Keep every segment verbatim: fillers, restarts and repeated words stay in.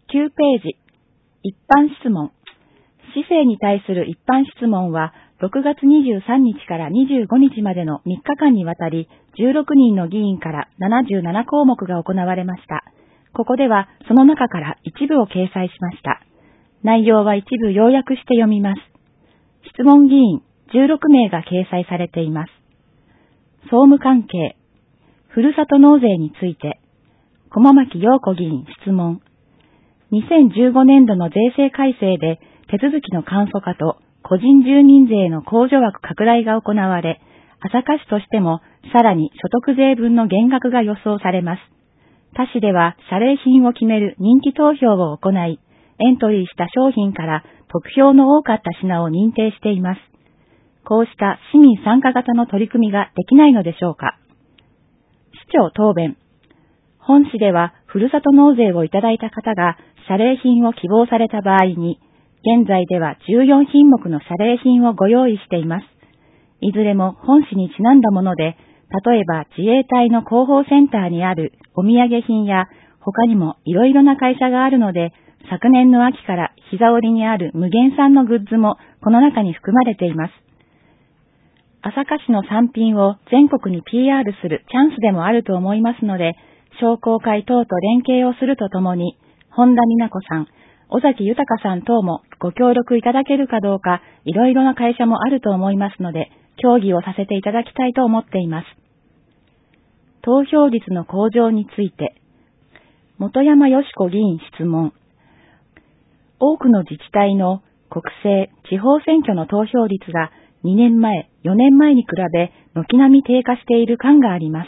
きゅうページ、一般質問。市政に対する一般質問は、ろくがつにじゅうさんにちからにじゅうごにちまでのみっかかんにわたり、じゅうろくにんの議員からななじゅうななこうもくが行われました。ここでは、その中から一部を掲載しました。内容は一部要約して読みます。質問議員じゅうろくめいが掲載されています。総務関係、ふるさと納税について、駒牧陽子議員質問。にせんじゅうごねんどの税制改正で手続きの簡素化と個人住民税の控除枠拡大が行われ、朝霞市としてもさらに所得税分の減額が予想されます。他市では謝礼品を決める人気投票を行い、エントリーした商品から得票の多かった品を認定しています。こうした市民参加型の取り組みができないのでしょうか。市長答弁。本市ではふるさと納税をいただいた方が謝礼品を希望された場合に、現在ではじゅうよんひんもくの謝礼品をご用意しています。いずれも本市にちなんだもので、例えば自衛隊の広報センターにあるお土産品や他にもいろいろな会社があるので、昨年の秋から膝折りにある無限産のグッズもこの中に含まれています。朝霞市の産品を全国に ピーアール するチャンスでもあると思いますので、商工会等と連携をするとともに、本田美奈子さん、尾崎豊さん等もご協力いただけるかどうか、いろいろな会社もあると思いますので、協議をさせていただきたいと思っています。投票率の向上について、本山よし子議員質問。多くの自治体の国政、地方選挙の投票率がにねんまえ、よねんまえに比べ軒並み低下している感があります。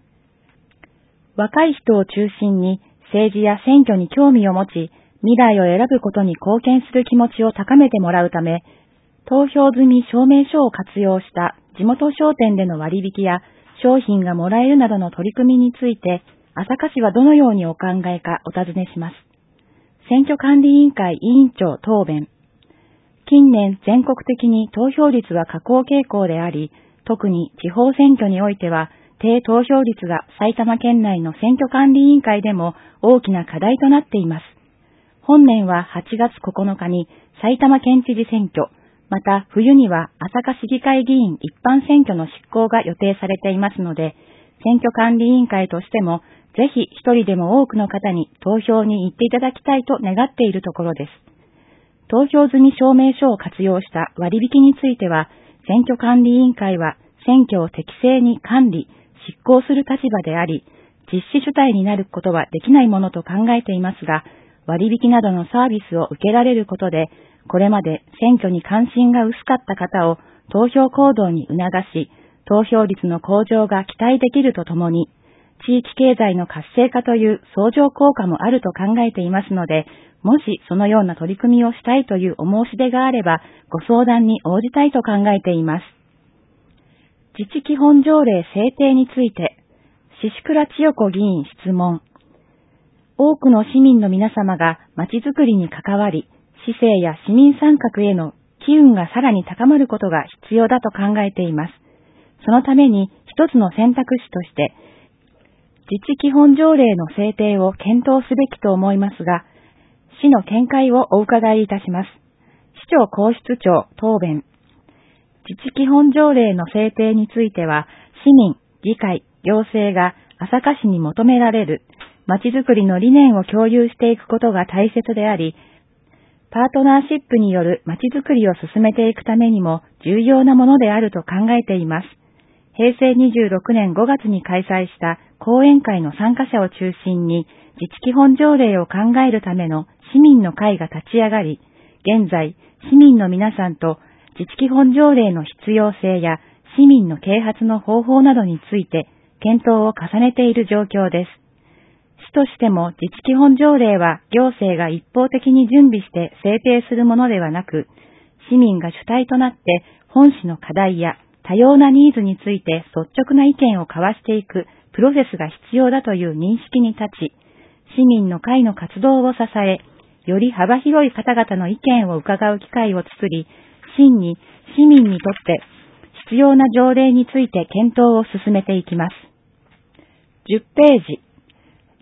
若い人を中心に政治や選挙に興味を持ち、未来を選ぶことに貢献する気持ちを高めてもらうため、投票済み証明書を活用した地元商店での割引や商品がもらえるなどの取り組みについて、朝霞市はどのようにお考えかお尋ねします。選挙管理委員会委員長答弁。近年全国的に投票率は下降傾向であり、特に地方選挙においては、低投票率が埼玉県内の選挙管理委員会でも大きな課題となっています。本年ははちがつここのかに埼玉県知事選挙、また冬には朝霞市議会議員一般選挙の執行が予定されていますので、選挙管理委員会としてもぜひ一人でも多くの方に投票に行っていただきたいと願っているところです。投票済み証明書を活用した割引については、選挙管理委員会は選挙を適正に管理、執行する立場であり、実施主体になることはできないものと考えていますが、割引などのサービスを受けられることで、これまで選挙に関心が薄かった方を投票行動に促し、投票率の向上が期待できるとともに、地域経済の活性化という相乗効果もあると考えていますので、もしそのような取り組みをしたいというお申し出があれば、ご相談に応じたいと考えています。自治基本条例制定について、宍倉千代子議員質問。多くの市民の皆様がまちづくりに関わり、市政や市民参画への機運がさらに高まることが必要だと考えています。そのために一つの選択肢として、自治基本条例の制定を検討すべきと思いますが、市の見解をお伺いいたします。市長皇室長答弁。自治基本条例の制定については、市民、議会、行政が朝霞市に求められるまちづくりの理念を共有していくことが大切であり、パートナーシップによるまちづくりを進めていくためにも重要なものであると考えています。へいせいにじゅうろくねんごがつに開催した講演会の参加者を中心に自治基本条例を考えるための市民の会が立ち上がり、現在市民の皆さんと自治基本条例の必要性や市民の啓発の方法などについて検討を重ねている状況です。市としても自治基本条例は行政が一方的に準備して制定するものではなく、市民が主体となって本市の課題や多様なニーズについて率直な意見を交わしていくプロセスが必要だという認識に立ち、市民の会の活動を支え、より幅広い方々の意見を伺う機会を作り、真に市民にとって必要な条例について検討を進めていきます。じゅっページ、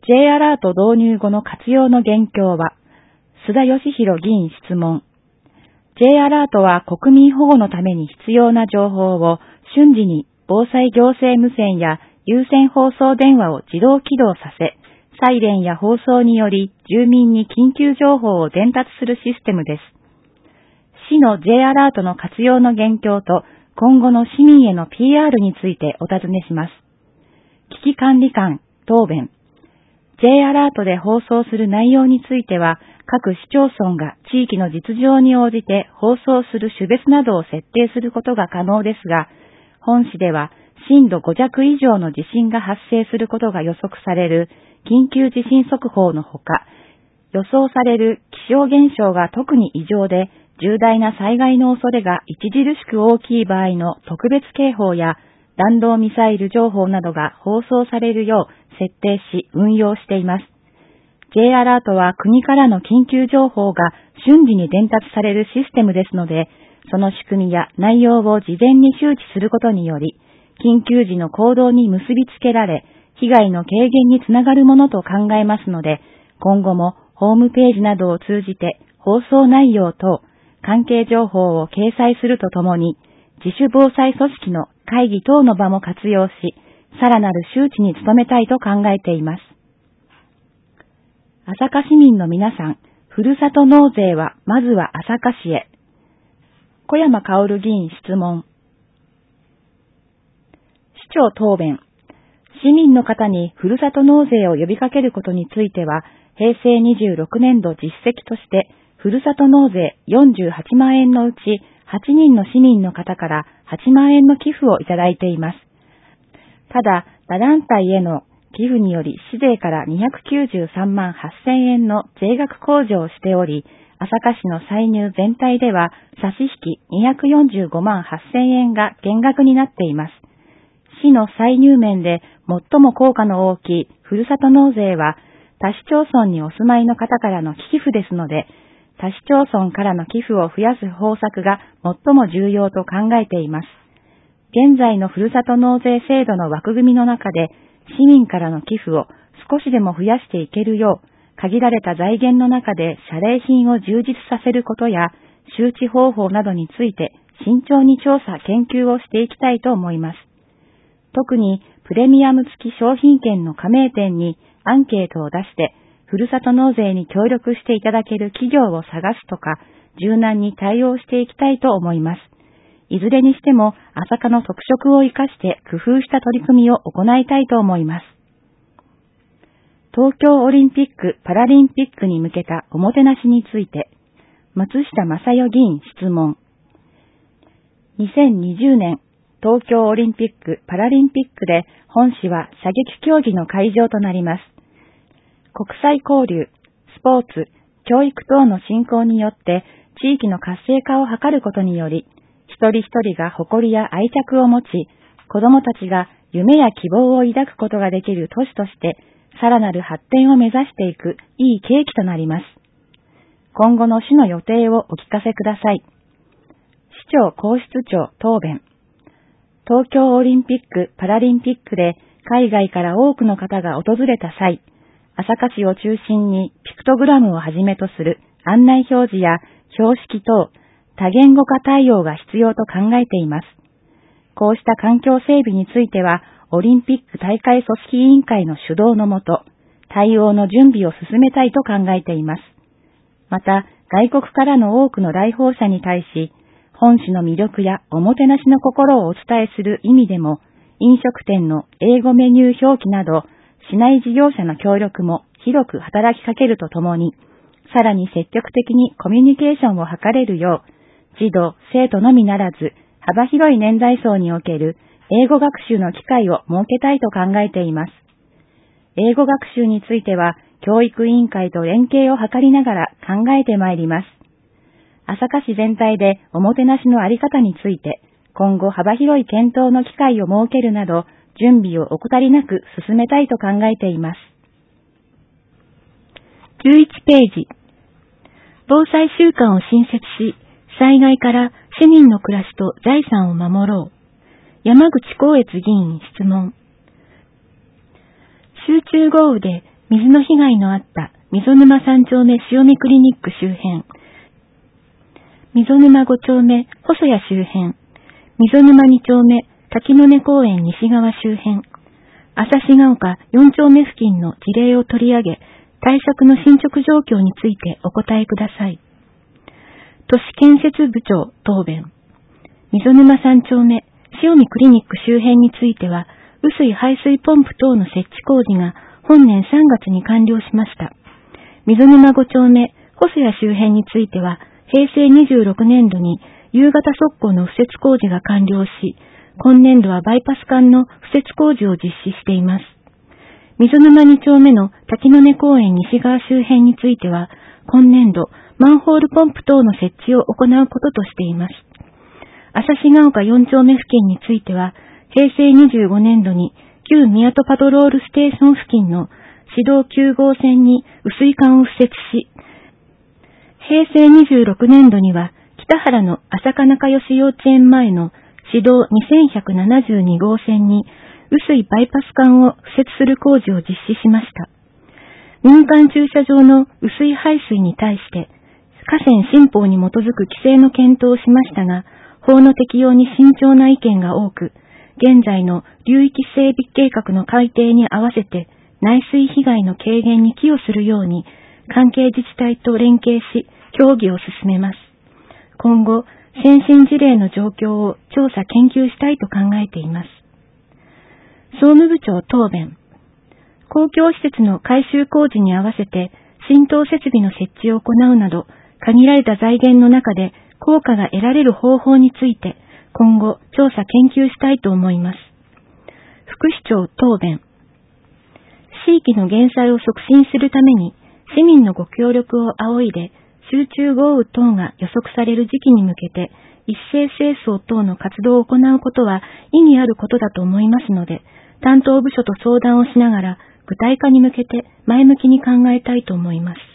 J アラート導入後の活用の現況は、須田義弘議員質問。J アラートは国民保護のために必要な情報を瞬時に防災行政無線や有線放送電話を自動起動させ、サイレンや放送により住民に緊急情報を伝達するシステムです。市の J アラートの活用の現況と今後の市民への ピーアール についてお尋ねします。危機管理官、答弁。J アラートで放送する内容については、各市町村が地域の実情に応じて放送する種別などを設定することが可能ですが、本市では震度ご弱以上の地震が発生することが予測される緊急地震速報のほか、予想される気象現象が特に異常で重大な災害の恐れが著しく大きい場合の特別警報や弾道ミサイル情報などが放送されるよう設定し運用しています。J アラートは国からの緊急情報が瞬時に伝達されるシステムですので、その仕組みや内容を事前に周知することにより、緊急時の行動に結びつけられ、被害の軽減につながるものと考えますので、今後もホームページなどを通じて放送内容等、関係情報を掲載するとともに、自主防災組織の会議等の場も活用し、さらなる周知に努めたいと考えています。朝霞市民の皆さん、ふるさと納税はまずは朝霞市へ。小山薫議員質問。市長答弁。市民の方にふるさと納税を呼びかけることについては、へいせいにじゅうろくねんど実績として、ふるさと納税よんじゅうはちまんえんのうち、はちにんの市民の方からはちまんえんの寄付をいただいています。ただ、他団体への寄付により市税からにひゃくきゅうじゅうさんまんはっせんえんの税額控除をしており、朝霞市の歳入全体では差し引きにひゃくよんじゅうごまんはっせんえんが減額になっています。市の歳入面で最も効果の大きいふるさと納税は他市町村にお住まいの方からの寄付ですので、他市町村からの寄付を増やす方策が最も重要と考えています。現在のふるさと納税制度の枠組みの中で、市民からの寄付を少しでも増やしていけるよう、限られた財源の中で謝礼品を充実させることや、周知方法などについて慎重に調査・研究をしていきたいと思います。特にプレミアム付き商品券の加盟店にアンケートを出して、ふるさと納税に協力していただける企業を探すとか、柔軟に対応していきたいと思います。いずれにしても、朝霞の特色を生かして工夫した取り組みを行いたいと思います。東京オリンピック・パラリンピックに向けたおもてなしについて、松下正代議員質問。にせんにじゅうねん、東京オリンピック・パラリンピックで本市は射撃競技の会場となります。国際交流、スポーツ、教育等の振興によって地域の活性化を図ることにより、一人一人が誇りや愛着を持ち、子どもたちが夢や希望を抱くことができる都市として、さらなる発展を目指していくいい契機となります。今後の市の予定をお聞かせください。市長皇室長答弁。東京オリンピック・パラリンピックで海外から多くの方が訪れた際、朝霞市を中心にピクトグラムをはじめとする案内表示や標識等、多言語化対応が必要と考えています。こうした環境整備については、オリンピック大会組織委員会の主導のもと、対応の準備を進めたいと考えています。また、外国からの多くの来訪者に対し、本市の魅力やおもてなしの心をお伝えする意味でも、飲食店の英語メニュー表記など、市内事業者の協力も広く働きかけるとともに、さらに積極的にコミュニケーションを図れるよう、児童、生徒のみならず、幅広い年代層における英語学習の機会を設けたいと考えています。英語学習については、教育委員会と連携を図りながら考えてまいります。朝霞市全体でおもてなしのあり方について、今後幅広い検討の機会を設けるなど、準備を怠りなく進めたいと考えています。じゅういちページ。防災週間を新設し、災害から市民の暮らしと財産を守ろう。山口光悦議員質問。集中豪雨で水の被害のあった溝沼さん丁目塩見クリニック周辺、溝沼ご丁目細谷周辺、溝沼に丁目滝の根公園西側周辺、朝志ヶ丘よん丁目付近の事例を取り上げ、対策の進捗状況についてお答えください。都市建設部長答弁。溝沼さん丁目塩見クリニック周辺については、雨水排水ポンプ等の設置工事が本年さんがつに完了しました。溝沼ご丁目細谷周辺については、へいせいにじゅうろくねんどに夕方側溝の敷設工事が完了し、今年度はバイパス間の敷設工事を実施しています。溝沼に丁目の滝の根公園西側周辺については、今年度マンホールポンプ等の設置を行うこととしています。朝志ヶ丘よん丁目付近については、へいせいにじゅうごねんどに旧宮戸パトロールステーション付近の市道きゅうごうせんに雨水管を敷設し、へいせいにじゅうろくねんどには北原の朝香中吉幼稚園前の市道にせんひゃくななじゅうにごうせんに雨水バイパス管を敷設する工事を実施しました。民間駐車場の雨水排水に対して河川新法に基づく規制の検討をしましたが、法の適用に慎重な意見が多く、現在の流域整備計画の改定に合わせて内水被害の軽減に寄与するように関係自治体と連携し協議を進めます。今後、先進事例の状況を調査研究したいと考えています。総務部長答弁。公共施設の改修工事に合わせて浸透設備の設置を行うなど、限られた財源の中で効果が得られる方法について今後調査研究したいと思います。副市長答弁。地域の減災を促進するために市民のご協力を仰いで集中豪雨等が予測される時期に向けて一斉清掃等の活動を行うことは意義あることだと思いますので、担当部署と相談をしながら具体化に向けて前向きに考えたいと思います。